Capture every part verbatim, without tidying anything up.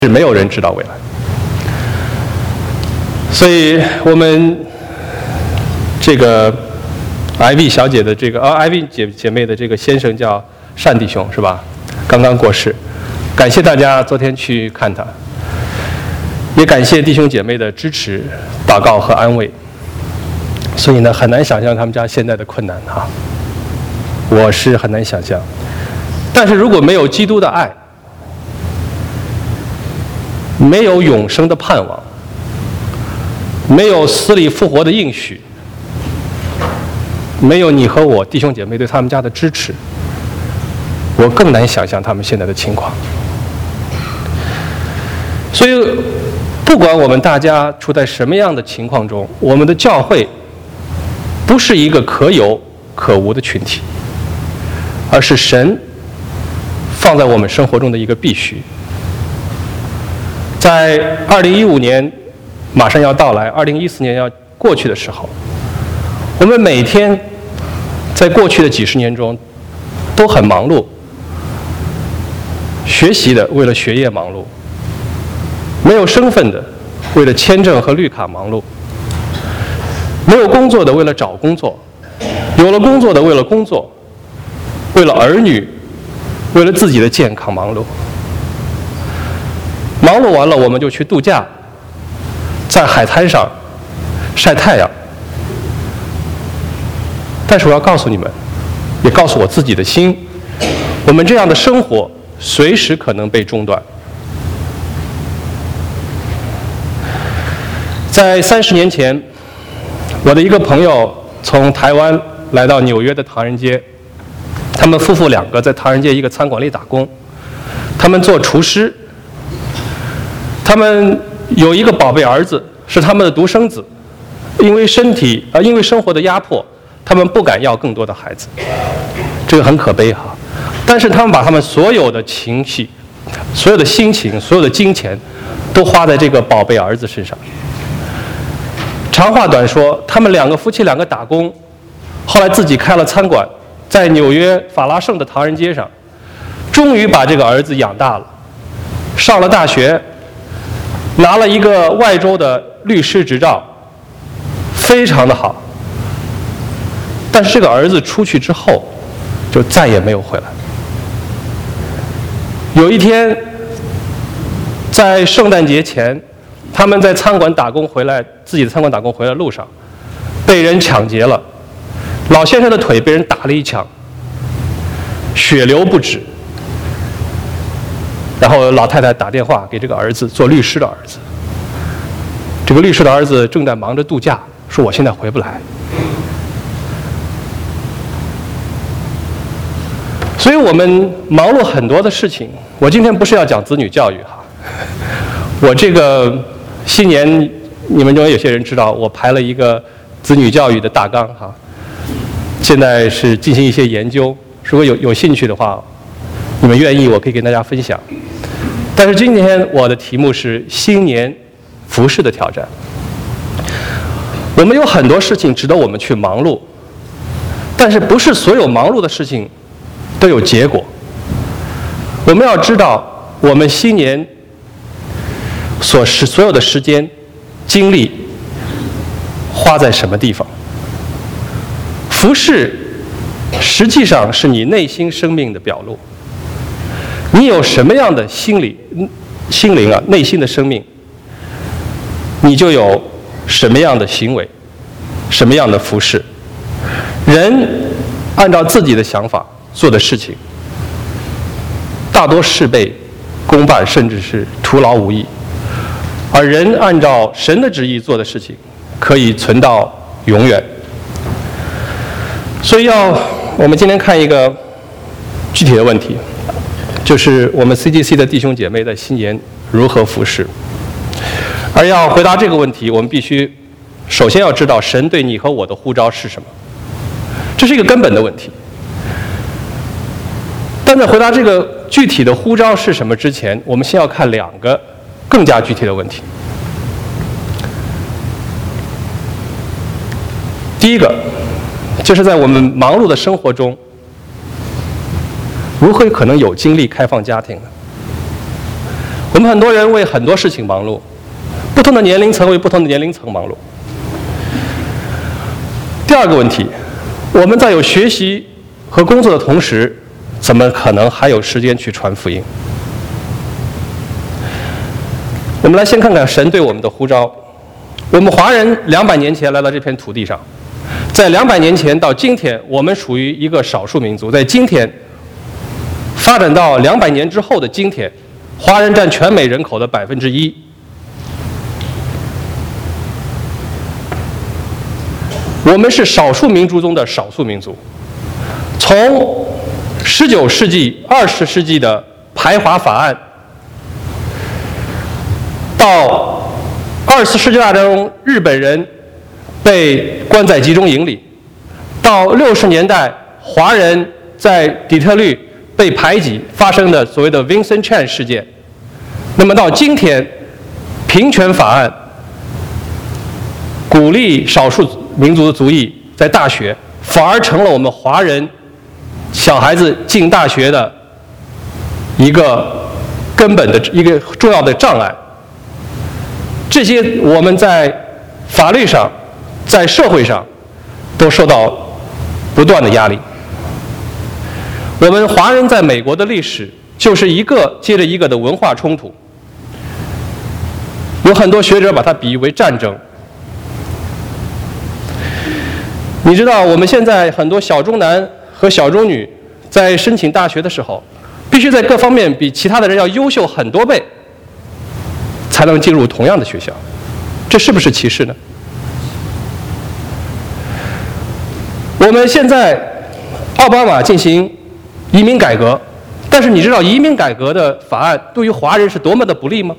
是没有人知道未来。所以我们这个 I V 小姐的这个啊 I V 姐姐妹的这个先生叫单弟兄是吧？刚刚过世，感谢大家昨天去看他，也感谢弟兄姐妹的支持、祷告和安慰。所以呢，很难想象他们家现在的困难哈，我是很难想象。但是如果没有基督的爱，没有永生的盼望，没有死里复活的应许，没有你和我弟兄姐妹对他们家的支持，我更难想象他们现在的情况。所以不管我们大家处在什么样的情况中，我们的教会不是一个可有可无的群体，而是神放在我们生活中的一个必须。在二零一五年马上要到来，二零一四年要过去的时候，我们每天在过去的几十年中都很忙碌，学习的为了学业忙碌，没有身份的为了签证和绿卡忙碌，没有工作的为了找工作，有了工作的为了工作，为了儿女，为了自己的健康忙碌。忙碌完了，我们就去度假，在海滩上晒太阳。但是我要告诉你们，也告诉我自己的心，我们这样的生活随时可能被中断。在三十年前，我的一个朋友从台湾来到纽约的唐人街，他们夫妇两个在唐人街一个餐馆里打工，他们做厨师。他们有一个宝贝儿子，是他们的独生子，因为身体啊、呃，因为生活的压迫，他们不敢要更多的孩子，这个很可悲哈。但是他们把他们所有的情绪、所有的心情、所有的金钱，都花在这个宝贝儿子身上。长话短说，他们两个夫妻两个打工，后来自己开了餐馆，在纽约法拉盛的唐人街上，终于把这个儿子养大了，上了大学。拿了一个外州的律师执照，非常的好。但是这个儿子出去之后，就再也没有回来。有一天，在圣诞节前，他们在餐馆打工回来，自己的餐馆打工回来路上，被人抢劫了。老先生的腿被人打了一枪，血流不止。然后老太太打电话给这个儿子，做律师的儿子。这个律师的儿子正在忙着度假，说我现在回不来。所以我们忙碌很多的事情。我今天不是要讲子女教育哈，我这个新年你们中有些人知道，我排了一个子女教育的大纲哈，现在是进行一些研究，如果有有兴趣的话，你们愿意我可以跟大家分享。但是今天我的题目是新年服事的挑战。我们有很多事情值得我们去忙碌，但是不是所有忙碌的事情都有结果。我们要知道，我们新年所时所有的时间、精力花在什么地方。服事实际上是你内心生命的表露。你有什么样的心理、心灵啊、内心的生命，你就有什么样的行为，什么样的服事。人按照自己的想法做的事情，大多事倍功半，甚至是徒劳无益；而人按照神的旨意做的事情，可以存到永远。所以要我们今天看一个具体的问题。就是我们 C G C 的弟兄姐妹在新年如何服事。而要回答这个问题，我们必须首先要知道神对你和我的呼召是什么，这是一个根本的问题。但在回答这个具体的呼召是什么之前，我们先要看两个更加具体的问题。第一个，就是在我们忙碌的生活中，如何可能有精力开放家庭呢？ 我们很多人为很多事情忙碌，不同的年龄层为不同的年龄层忙碌。第二个问题，我们在有学习和工作的同时，怎么可能还有时间去传福音？我们来先看看神对我们的呼召。我们华人两百年前来到这片土地上，在两百年前到今天，我们属于一个少数民族。在今天发展到两百年之后的今天，华人占全美人口的百分之一。我们是少数民族中的少数民族。从十九世纪、二十世纪的排华法案，到二次世界大战中日本人被关在集中营里，到六十年代华人在底特律被排挤发生的所谓的 Vincent Chan 事件，那么到今天平权法案鼓励少数民族的族裔在大学，反而成了我们华人小孩子进大学的一个根本的一个重要的障碍。这些我们在法律上在社会上都受到不断的压力。我们华人在美国的历史就是一个接着一个的文化冲突，有很多学者把它比喻为战争。你知道我们现在很多小中男和小中女在申请大学的时候，必须在各方面比其他的人要优秀很多倍，才能进入同样的学校，这是不是歧视呢？我们现在奥巴马进行移民改革，但是你知道移民改革的法案对于华人是多么的不利吗？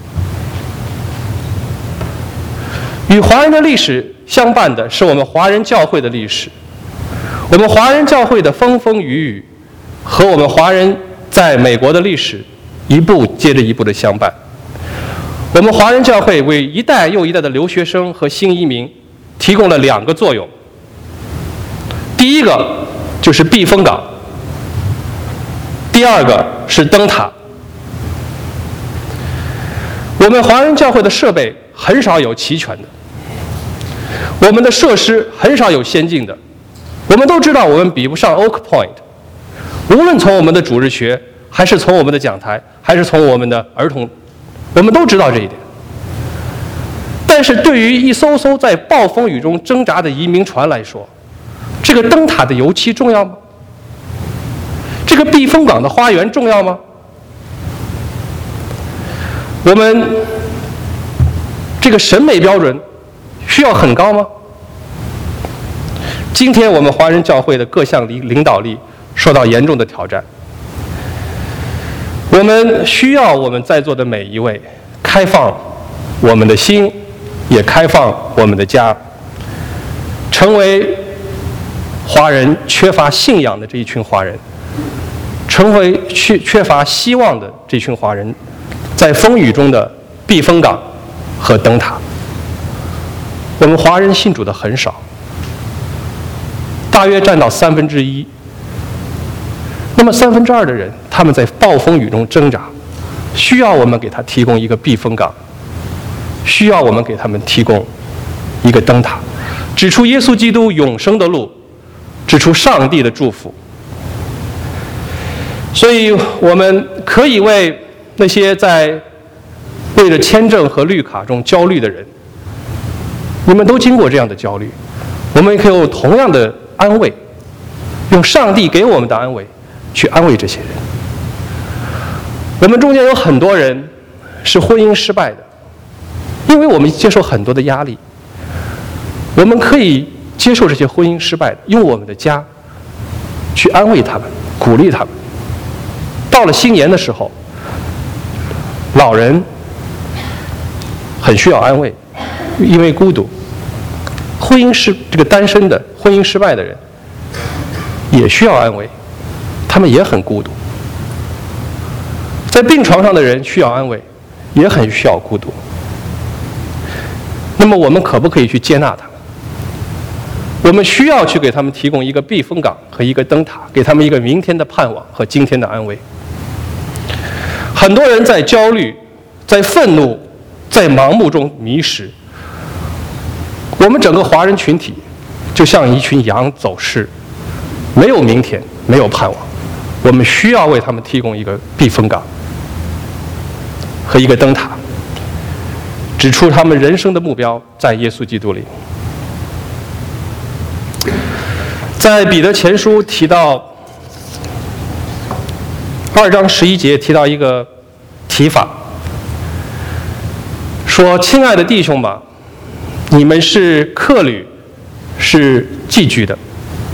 与华人的历史相伴的是我们华人教会的历史，我们华人教会的风风雨雨和我们华人在美国的历史一步接着一步的相伴。我们华人教会为一代又一代的留学生和新移民提供了两个作用。第一个就是避风港，第二个是灯塔。我们华人教会的设备很少有齐全的，我们的设施很少有先进的。我们都知道我们比不上 Oak Point， 无论从我们的主日学，还是从我们的讲台，还是从我们的儿童，我们都知道这一点。但是对于一艘艘在暴风雨中挣扎的移民船来说，这个灯塔的油漆重要吗？这个避风港的花园重要吗？我们这个审美标准需要很高吗？今天我们华人教会的各项领领导力受到严重的挑战。我们需要我们在座的每一位开放我们的心，也开放我们的家，成为华人缺乏信仰的这一群华人，成为缺缺乏希望的这群华人，在风雨中的避风港和灯塔。我们华人信主的很少，大约占到三分之一。那么三分之二的人，他们在暴风雨中挣扎，需要我们给他提供一个避风港，需要我们给他们提供一个灯塔，指出耶稣基督永生的路，指出上帝的祝福。所以我们可以为那些在为了签证和绿卡中焦虑的人，你们都经过这样的焦虑，我们也可以有同样的安慰，用上帝给我们的安慰去安慰这些人。我们中间有很多人是婚姻失败的，因为我们接受很多的压力。我们可以接受这些婚姻失败的，用我们的家去安慰他们，鼓励他们。到了新年的时候，老人很需要安慰，因为孤独。婚姻失这个单身的婚姻失败的人也需要安慰，他们也很孤独。在病床上的人需要安慰，也很需要孤独。那么我们可不可以去接纳他们？我们需要去给他们提供一个避风港和一个灯塔，给他们一个明天的盼望和今天的安慰。很多人在焦虑在愤怒、在盲目中迷失。我们整个华人群体就像一群羊走失，没有明天，没有盼望。我们需要为他们提供一个避风港和一个灯塔，指出他们人生的目标在耶稣基督里。在彼得前书提到二章十一节提到一个提法，说：“亲爱的弟兄们，你们是客旅，是寄居的。”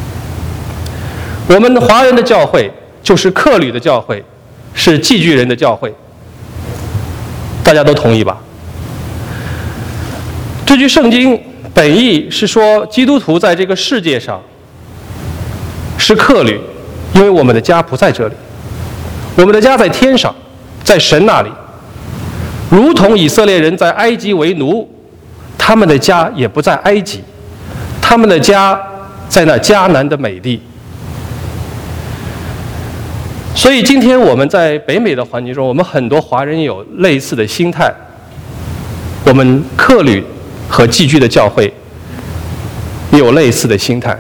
我们华人的教会就是客旅的教会，是寄居人的教会。大家都同意吧？这句圣经本意是说，基督徒在这个世界上是客旅，因为我们的家不在这里，我们的家在天上，在神那里。如同以色列人在埃及为奴，他们的家也不在埃及，他们的家在那迦南的美地。所以今天我们在北美的环境中，我们很多华人有类似的心态，我们客旅和寄居的教会也有类似的心态。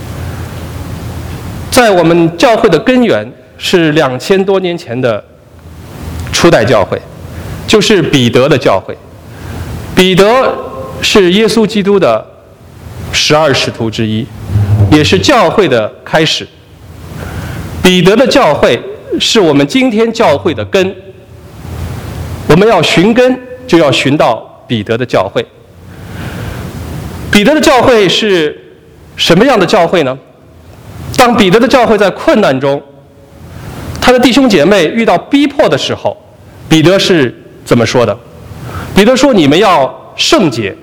在我们教会的根源是两千多年前的初代教会，就是彼得的教会。彼得是耶稣基督的十二使徒之一，也是教会的开始。彼得的教会是我们今天教会的根，我们要寻根，就要寻到彼得的教会。彼得的教会是什么样的教会呢？当彼得的教会在困难中，他的弟兄姐妹遇到逼迫的时候，彼得是怎么说的？彼得说：“你们要圣洁，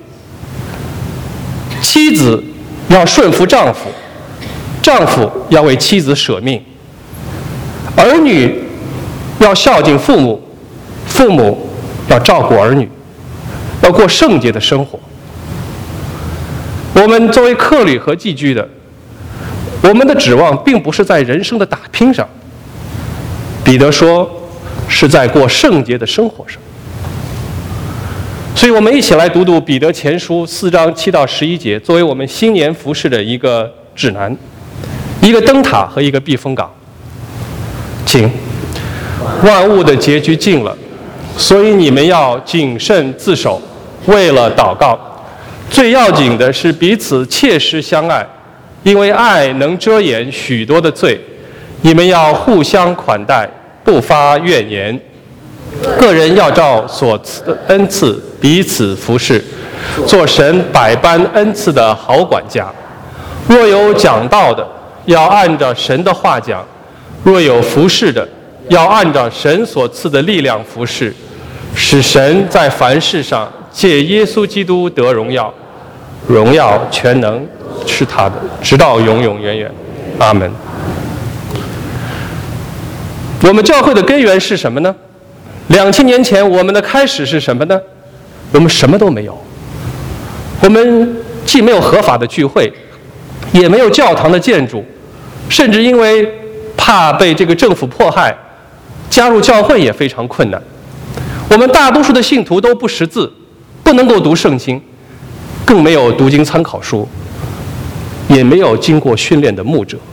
妻子要顺服丈夫，丈夫要为妻子舍命，儿女要孝敬父母，父母要照顾儿女，要过圣洁的生活。”我们作为客旅和寄居的，我们的指望并不是在人生的打拼上，彼得说是在过圣洁的生活上。所以我们一起来读读彼得前书四章七到十一节，作为我们新年服事的一个指南，一个灯塔和一个避风港。请，万物的结局近了，所以你们要谨慎自守，为了祷告。最要紧的是彼此切实相爱，因为爱能遮掩许多的罪。你们要互相款待，不发怨言。个人要照所赐的恩赐彼此服侍，做神百般恩赐的好管家。若有讲道的，要按照神的话讲；若有服侍的，要按照神所赐的力量服侍，使神在凡事上借耶稣基督得荣耀。荣耀全能是他的，直到永永远远。阿门。我们教会的根源是什么呢？两千年前我们的开始是什么呢？我们什么都没有，我们既没有合法的聚会，也没有教堂的建筑，甚至因为怕被这个政府迫害，加入教会也非常困难。我们大多数的信徒都不识字，不能够读圣经，更没有读经参考书，也没有经过训练的牧者。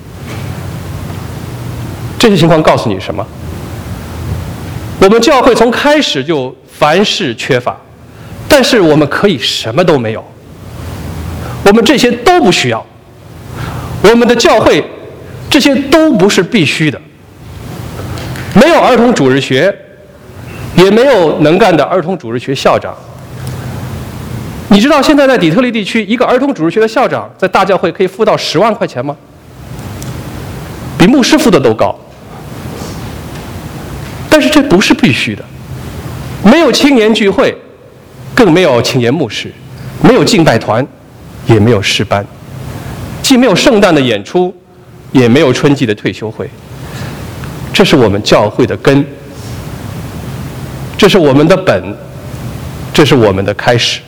这些情况告诉你什么？我们教会从开始就凡事缺乏，但是我们可以什么都没有，我们这些都不需要。我们的教会这些都不是必须的，没有儿童主日学，也没有能干的儿童主日学校长。你知道现在在底特律地区，一个儿童主日学的校长在大教会可以付到十万块钱吗？比牧师付的都高。但是这不是必须的，没有青年聚会，更没有青年牧师，没有敬拜团，也没有诗班，既没有圣诞的演出，也没有春季的退休会。这是我们教会的根，这是我们的本，这是我们的开始。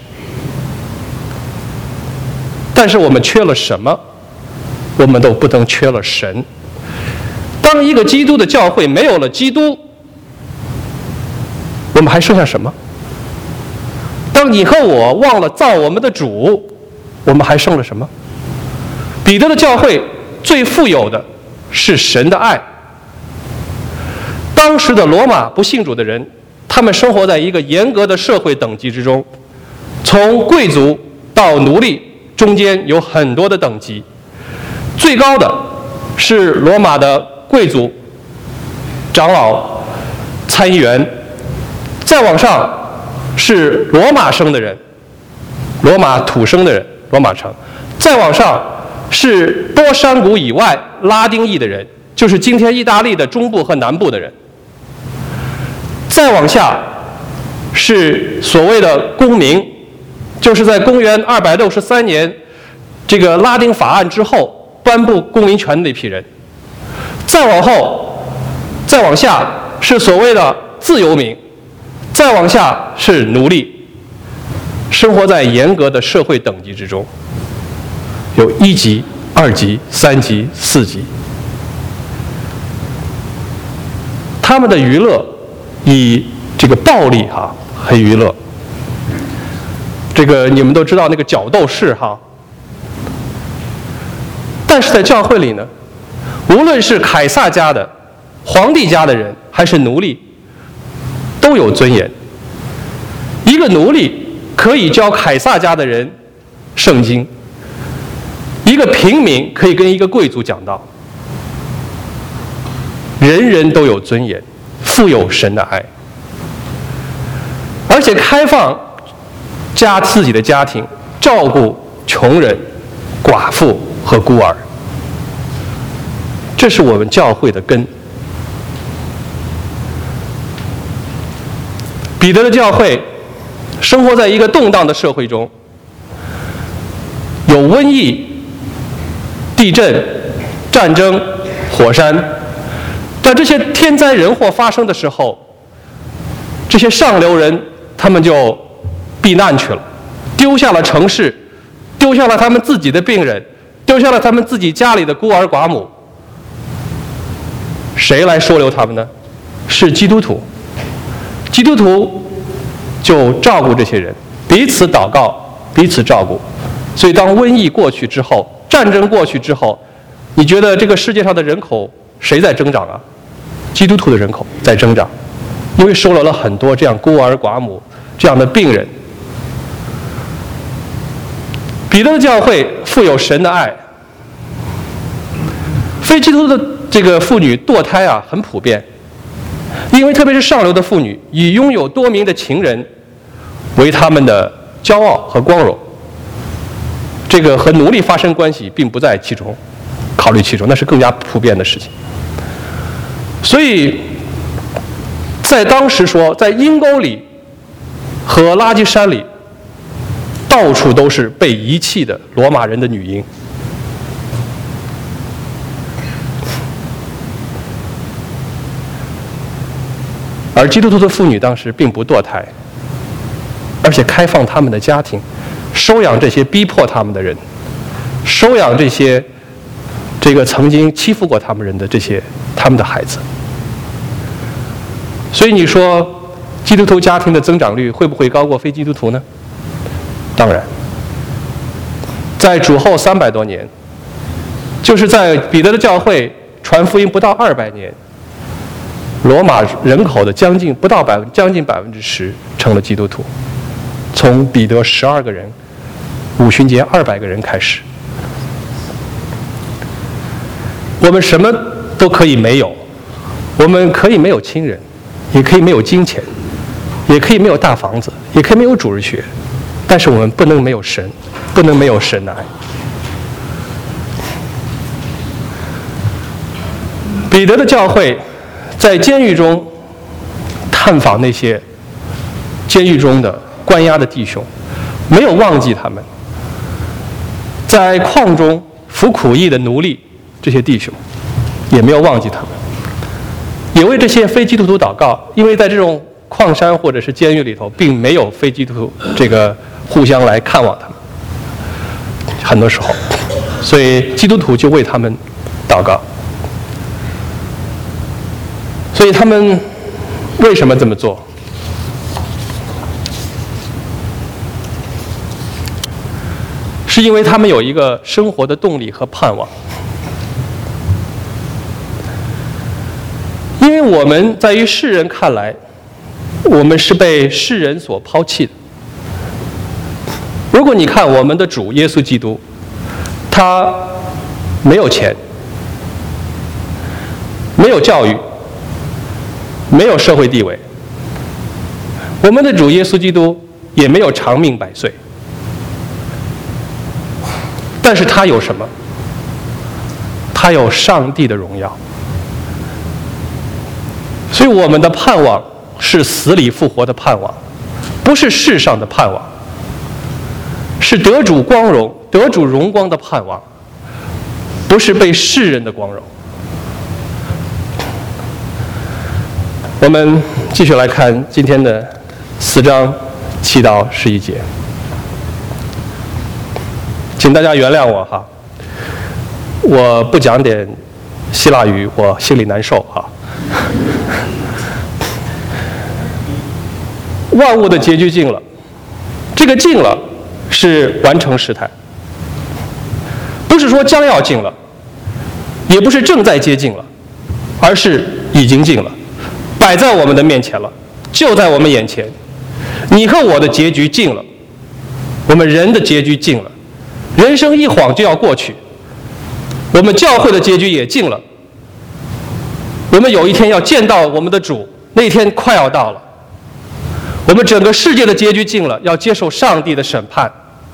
但是我们缺了什么？我们都不能缺了神。当一个基督的教会没有了基督， 我们还剩下什么？当你和我忘了造我们的主，我们还剩了什么？彼得的教会最富有的是神的爱。当时的罗马不信主的人，他们生活在一个严格的社会等级之中，从贵族到奴隶中间有很多的等级，最高的是罗马的贵族、长老、参议员，再往上是罗马生的人，罗马土生的人，罗马城，再往上是多山谷以外拉丁裔的人，就是今天意大利的中部和南部的人，再往下是所谓的公民，就是在公元二百六十三年这个拉丁法案之后颁布公民权的那批人，再往后再往下是所谓的自由民，再往下是奴隶，生活在严格的社会等级之中，有一级、二级、三级、四级。他们的娱乐以这个暴力哈为娱乐。这个你们都知道那个角斗士哈。但是在教会里呢，无论是凯撒家的、皇帝家的人，还是奴隶，都有尊严。一个奴隶可以教凯撒家的人圣经，一个平民可以跟一个贵族讲道。人人都有尊严，富有神的爱，而且开放家自己的家庭，照顾穷人、寡妇和孤儿。这是我们教会的根。彼得的教会生活在一个动荡的社会中，有瘟疫、地震、战争、火山。在这些天灾人祸发生的时候，这些上流人他们就避难去了，丢下了城市，丢下了他们自己的病人，丢下了他们自己家里的孤儿寡母。谁来收留他们呢？是基督徒。基督徒就照顾这些人，彼此祷告，彼此照顾。所以当瘟疫过去之后，战争过去之后，你觉得这个世界上的人口谁在增长啊？基督徒的人口在增长，因为收留了很多这样孤儿寡母这样的病人。彼得的教会富有神的爱，非基督徒的这个妇女堕胎啊很普遍，因为特别是上流的妇女以拥有多名的情人为他们的骄傲和光荣，这个和奴隶发生关系并不在其中，考虑其中，那是更加普遍的事情。所以在当时说，在阴沟里和垃圾山里到处都是被遗弃的罗马人的女婴。而基督徒的妇女当时并不堕胎，而且开放他们的家庭，收养这些逼迫他们的人，收养这些这个曾经欺负过他们人的这些他们的孩子。所以你说基督徒家庭的增长率会不会高过非基督徒呢？当然。在主后三百多年，就是在彼得的教会传福音不到二百年，罗马人口的将近不到百将近百分之十成了基督徒。从彼得十二个人，五旬节二百个人开始。我们什么都可以没有，我们可以没有亲人，也可以没有金钱，也可以没有大房子，也可以没有主日学，但是我们不能没有神，不能没有神的爱。彼得的教会在监狱中探访那些监狱中的关押的弟兄，没有忘记他们。在矿中服苦役的奴隶，这些弟兄也没有忘记他们，也为这些非基督徒祷告，因为在这种矿山或者是监狱里头，并没有非基督徒这个互相来看望他们，很多时候，所以基督徒就为他们祷告。所以他们为什么这么做？ 是因为他们有一个生活的动力和盼望。因为我们在于世人看来，我们是被世人所抛弃的。如果你看我们的主耶稣基督，他没有钱，没有教育，没有社会地位，我们的主耶稣基督也没有长命百岁，但是他有什么？他有上帝的荣耀。所以我们的盼望是死里复活的盼望，不是世上的盼望，是得主光荣、得主荣光的盼望，不是被世人的光荣。我们继续来看今天的四章七到十一节，请大家原谅我哈，我不讲点希腊语，我心里难受哈。万物的结局尽了，这个尽了是完成时态，不是说将要尽了，也不是正在接近了，而是已经尽了，摆在我们的面前了，就在我们眼前。你和我的结局尽了，我们人的结局尽了，人生一晃就要过去，我们教会的结局也尽了，我们有一天要见到我们的主，那一天快要到了。我们整个世界的结局尽了，要接受上帝的审判，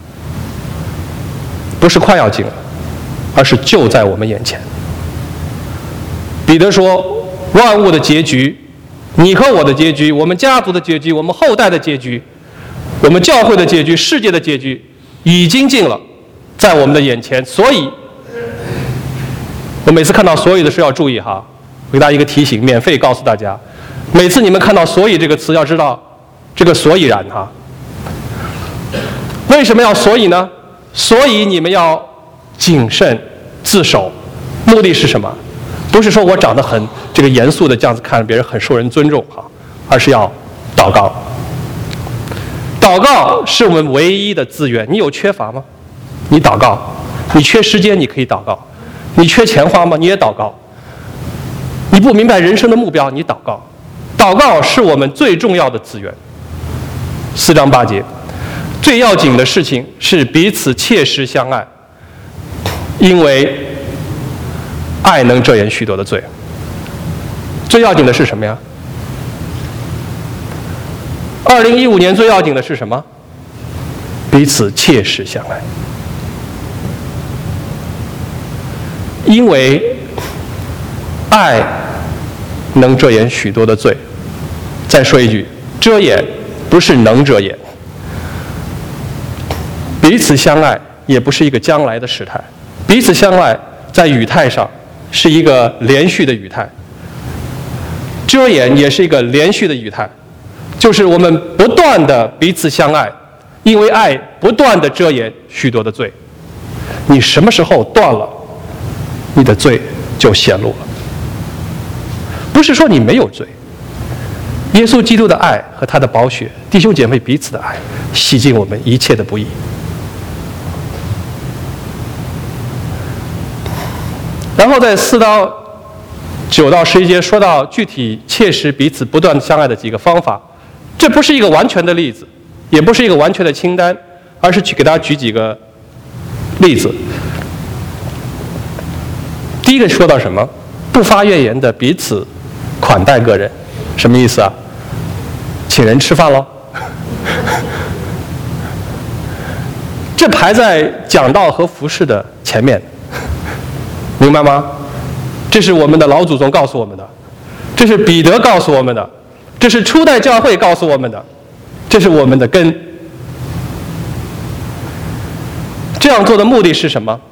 不是快要尽了，而是就在我们眼前。彼得说，万物的结局，你和我的结局，我们家族的结局，我们后代的结局，我们教会的结局，世界的结局已经尽了，在我们的眼前。所以我每次看到所以的时候要注意哈，我给大家一个提醒，免费告诉大家，每次你们看到所以这个词，要知道这个所以然哈。为什么要所以呢？所以你们要谨慎自守，目的是什么？不是说我长得很这个严肃的这样子看别人很受人尊重哈，而是要祷告。祷告是我们唯一的资源。你有缺乏吗？你祷告。你缺时间，你可以祷告。你缺钱花吗？你也祷告。你不明白人生的目标，你祷告。祷告是我们最重要的资源。四章八节，最要紧的事情是彼此切实相爱，因为爱能遮掩许多的罪。最要紧的是什么呀？二零一五年最要紧的是什么？彼此切实相爱，因为爱能遮掩许多的罪。再说一句，遮掩不是能遮掩，彼此相爱也不是一个将来的时态，彼此相爱在语态上是一个连续的语态，遮掩也是一个连续的语态，就是我们不断的彼此相爱，因为爱不断的遮掩许多的罪。你什么时候断了，你的罪就显露了。不是说你没有罪，耶稣基督的爱和他的宝血，弟兄姐妹彼此的爱，洗净我们一切的不义。然后在四到九到十一节说到具体切实彼此不断相爱的几个方法，这不是一个完全的例子，也不是一个完全的清单，而是去给大家举几个例子。第一个说到什么？不发怨言的彼此款待个人，什么意思啊？请人吃饭喽。这排在讲道和服事的前面，明白吗？这是我们的老祖宗告诉我们的，这是彼得告诉我们的，这是初代教会告诉我们的，这是我们的根。这样做的目的是什么？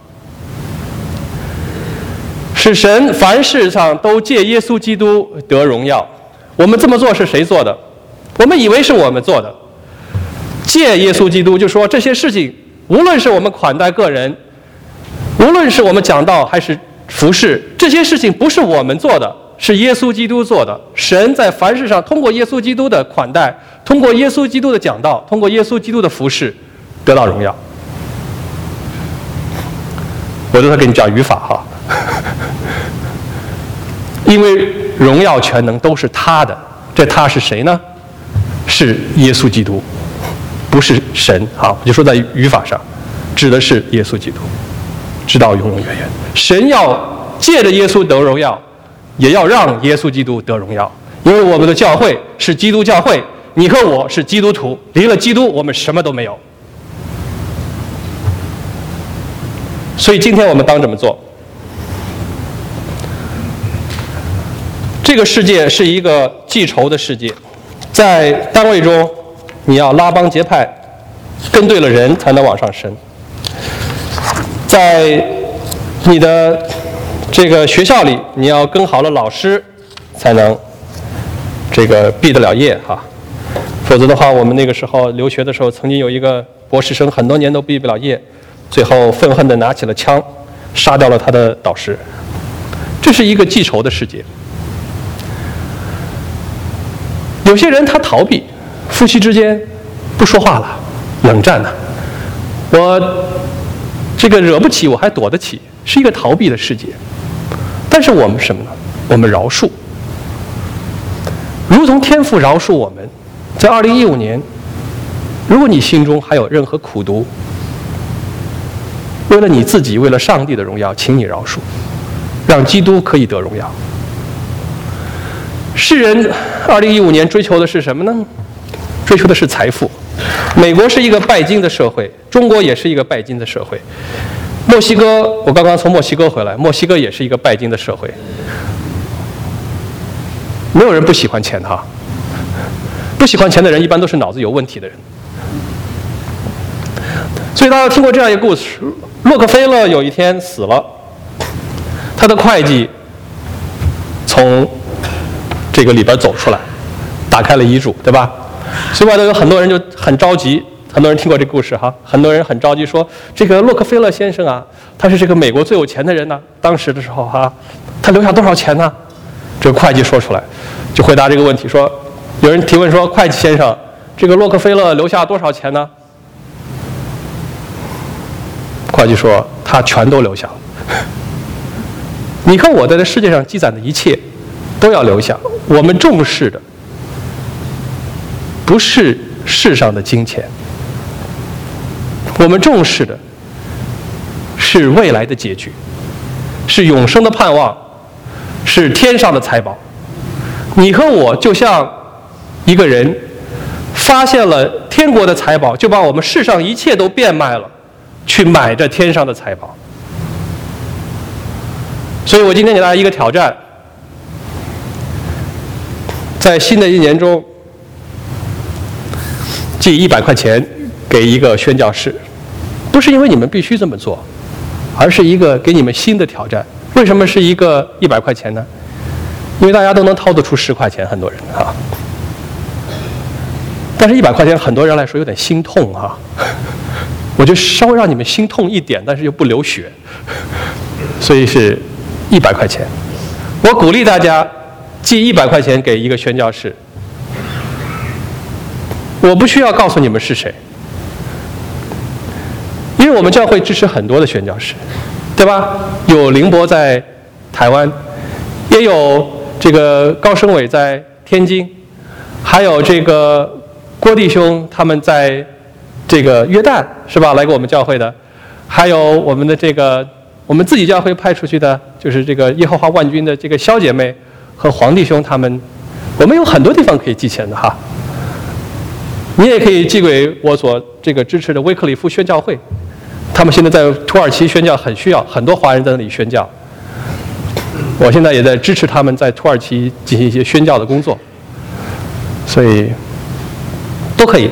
是神凡事上都借耶稣基督得荣耀。我们这么做是谁做的？我们以为是我们做的。借耶稣基督，就说这些事情，无论是我们款待个人，无论是我们讲道还是服事，这些事情不是我们做的，是耶稣基督做的。神在凡事上通过耶稣基督的款待，通过耶稣基督的讲道，通过耶稣基督的服事，得到荣耀。 我都在跟你讲语法哈。因为荣耀全能都是他的，这他是谁呢？是耶稣基督，不是神。好，我就说在语法上，指的是耶稣基督，直到永永远远。神要借着耶稣得荣耀，也要让耶稣基督得荣耀。因为我们的教会是基督教会，你和我是基督徒，离了基督，我们什么都没有。所以今天我们当这么做。这个世界是一个记仇的世界，在单位中，你要拉帮结派，跟对了人才能往上升。在你的这个学校里，你要跟好了老师，才能这个毕得了业哈。否则的话，我们那个时候留学的时候，曾经有一个博士生很多年都毕不了业，最后愤恨地拿起了枪，杀掉了他的导师。这是一个记仇的世界。有些人他逃避，夫妻之间不说话了，冷战了。我这个惹不起，我还躲得起，是一个逃避的世界。但是我们什么呢？我们饶恕，如同天父饶恕我们。在二零一五年，如果你心中还有任何苦毒，为了你自己，为了上帝的荣耀，请你饶恕，让基督可以得荣耀。世人二零一五年追求的是什么呢？追求的是财富。美国是一个拜金的社会，中国也是一个拜金的社会。墨西哥，我刚刚从墨西哥回来，墨西哥也是一个拜金的社会。没有人不喜欢钱哈，不喜欢钱的人一般都是脑子有问题的人。所以大家听过这样一个故事：洛克菲勒有一天死了，他的会计从这个里边走出来，打开了遗嘱，对吧？所以外头有很多人就很着急，很多人听过这个故事哈，很多人很着急说，这个洛克菲勒先生啊，他是这个美国最有钱的人呢、啊，当时的时候哈、啊，他留下多少钱呢？这个会计说出来，就回答这个问题说，有人提问说，会计先生，这个洛克菲勒留下多少钱呢？会计说，他全都留下了。你看我在这世界上积攒的一切都要留下。我们重视的不是世上的金钱，我们重视的是未来的结局，是永生的盼望，是天上的财宝。你和我就像一个人发现了天国的财宝，就把我们世上一切都变卖了，去买这天上的财宝。所以我今天给大家一个挑战，在新的一年中寄一百块钱给一个宣教士，不是因为你们必须这么做，而是一个给你们新的挑战。为什么是一个一百块钱呢？因为大家都能掏得出十块钱，很多人啊，但是一百块钱很多人来说有点心痛啊。我就稍微让你们心痛一点，但是又不流血，所以是一百块钱。我鼓励大家寄一百块钱给一个宣教士。我不需要告诉你们是谁，因为我们教会支持很多的宣教士，对吧？有凌波在台湾，也有这个高升伟在天津，还有这个郭弟兄他们在这个约旦，是吧？来过我们教会的，还有我们的这个我们自己教会派出去的，就是这个耶和华万军的这个肖姐妹和黄弟兄他们，我们有很多地方可以寄钱的哈。你也可以寄给我所这个支持的威克里夫宣教会，他们现在在土耳其宣教很需要，很多华人在那里宣教。我现在也在支持他们在土耳其进行一些宣教的工作，所以都可以。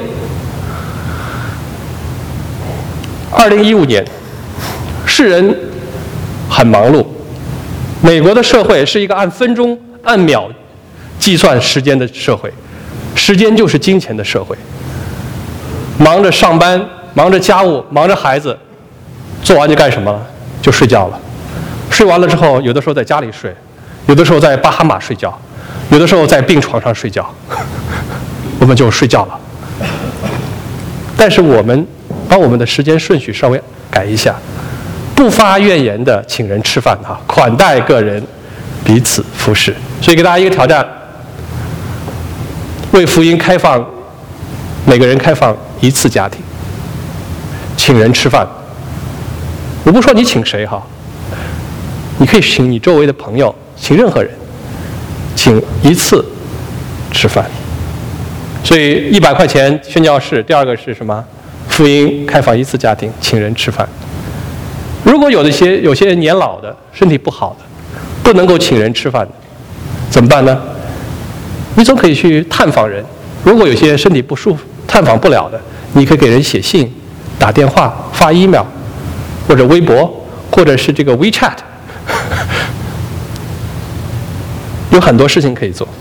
二零一五年，世人很忙碌，美国的社会是一个按分钟、按秒计算时间的社会，时间就是金钱的社会。忙着上班，忙着家务，忙着孩子，做完就干什么了？就睡觉了。睡完了之后，有的时候在家里睡，有的时候在巴哈马睡觉，有的时候在病床上睡觉，我们就睡觉了。但是我们把我们的时间顺序稍微改一下， 不发怨言的请人吃饭哈，款待个人，彼此服侍。所以给大家一个挑战，为福音开放，每个人开放一次家庭，请人吃饭。我不说你请谁哈，你可以请你周围的朋友，请任何人，请一次吃饭。所以一百块钱宣教士，第二个是什么？福音开放一次家庭，请人吃饭。如果有一些有些年老的、身体不好的，不能够请人吃饭的，怎么办呢？你总可以去探访人。如果有些身体不舒服、探访不了的，你可以给人写信、打电话、发 email， 或者微博，或者是这个 WeChat， 有很多事情可以做。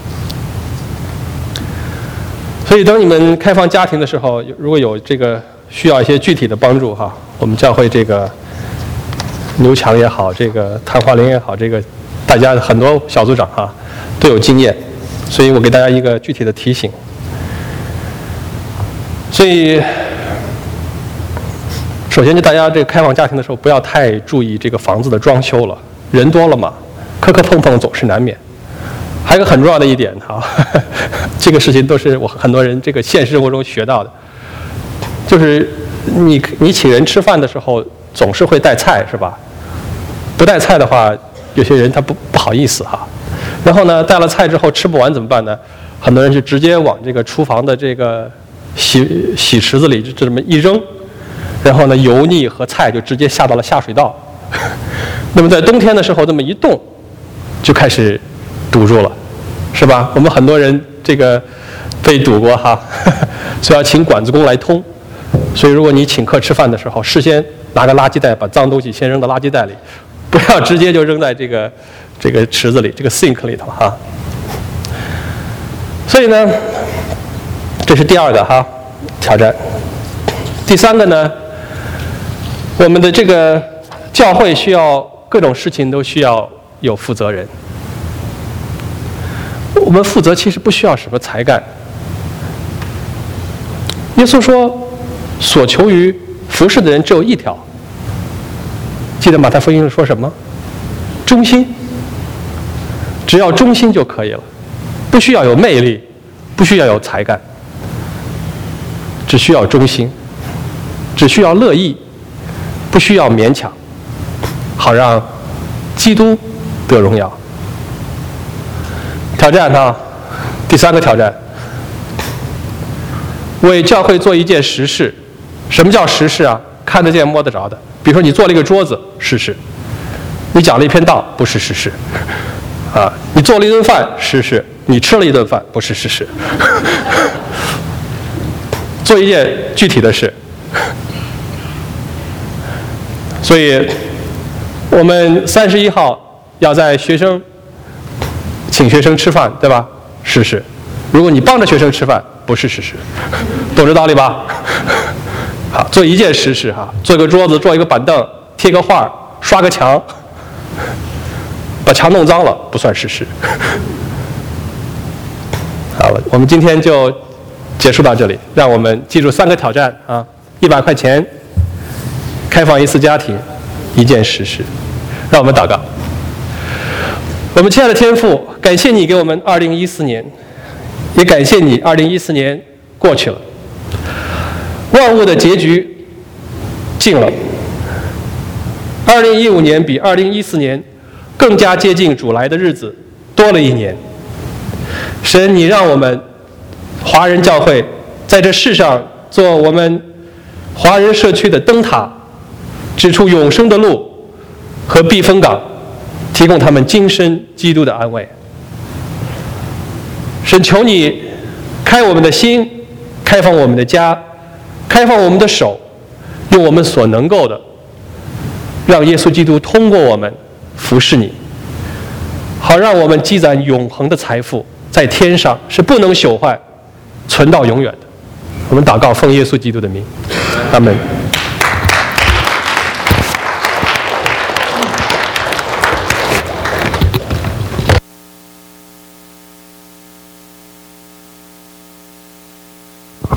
所以，当你们开放家庭的时候，如果有这个需要一些具体的帮助哈，我们教会这个刘强也好，这个谭华林也好，这个大家很多小组长哈都有经验，所以我给大家一个具体的提醒。所以，首先就大家这个开放家庭的时候，不要太注意这个房子的装修了，人多了嘛，磕磕碰碰总是难免。还有一个很重要的一点哈，这个事情都是我很多人这个现实生活中学到的，就是你你请人吃饭的时候总是会带菜是吧？不带菜的话，有些人他不不好意思哈。然后呢，带了菜之后吃不完怎么办呢？很多人就直接往这个厨房的这个洗洗池子里就这么一扔，然后呢油腻和菜就直接下到了下水道。那么在冬天的时候这么一冻，就开始堵住了，是吧？我们很多人这个被堵过哈，所以要请管子工来通。所以如果你请客吃饭的时候，事先拿个垃圾袋把脏东西先扔到垃圾袋里，不要直接就扔在这个这个池子里，这个 sink 里头哈。所以呢，这是第二个哈挑战。第三个呢，我们的这个教会需要各种事情都需要有负责人。我们负责其实不需要什么才干。耶稣说，所求于服侍的人只有一条。记得马太福音说什么？忠心。只要忠心就可以了，不需要有魅力，不需要有才干，只需要忠心，只需要乐意，不需要勉强，好让基督得荣耀。挑战啊，第三个挑战，为教会做一件实事。什么叫实事啊？看得见摸得着的。比如说你做了一个桌子，实事；你讲了一篇道，不是实事。啊，你做了一顿饭，实事；你吃了一顿饭，不是实事。做一件具体的事。所以，我们三十一号要在学生请学生吃饭，对吧？实事。如果你帮着学生吃饭，不是实事，懂这道理吧？好，做一件实事哈，做个桌子，做一个板凳，贴个画，刷个墙，把墙弄脏了不算实事。好了，我们今天就结束到这里，让我们记住三个挑战啊：一百块钱，开放一次家庭，一件实事。让我们祷告。我们亲爱的天父，感谢你给我们二零一四年，也感谢你二零一四年过去了，万物的结局近了。二零一五年比二零一四年更加接近主来的日子多了一年。神，你让我们华人教会在这世上做我们华人社区的灯塔，指出永生的路和避风港，提供他们今生基督的安慰。神，求你开我们的心，开放我们的家，开放我们的手，用我们所能够的，让耶稣基督通过我们服侍你，好让我们积攒永恒的财富，在天上是不能朽坏，存到永远的。我们祷告，奉耶稣基督的名，阿们。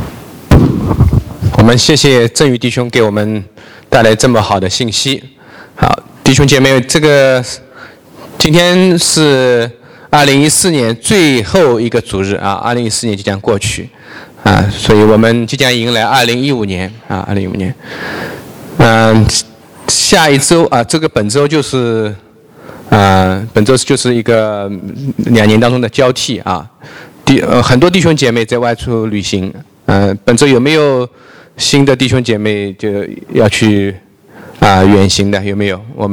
我们谢谢振宇弟兄给我们带来这么好的信息。 好，弟兄姐妹，这个今天是二零一四年最后一个主日啊，二零一四年即将过去啊，所以我们即将迎来二零一五年啊，二零一五年。嗯、呃，下一周啊，这个本周就是啊，本周就是一个两年当中的交替啊。弟呃，很多弟兄姐妹在外出旅行，嗯、呃，本周有没有新的弟兄姐妹就要去啊远行的？有没有？我们。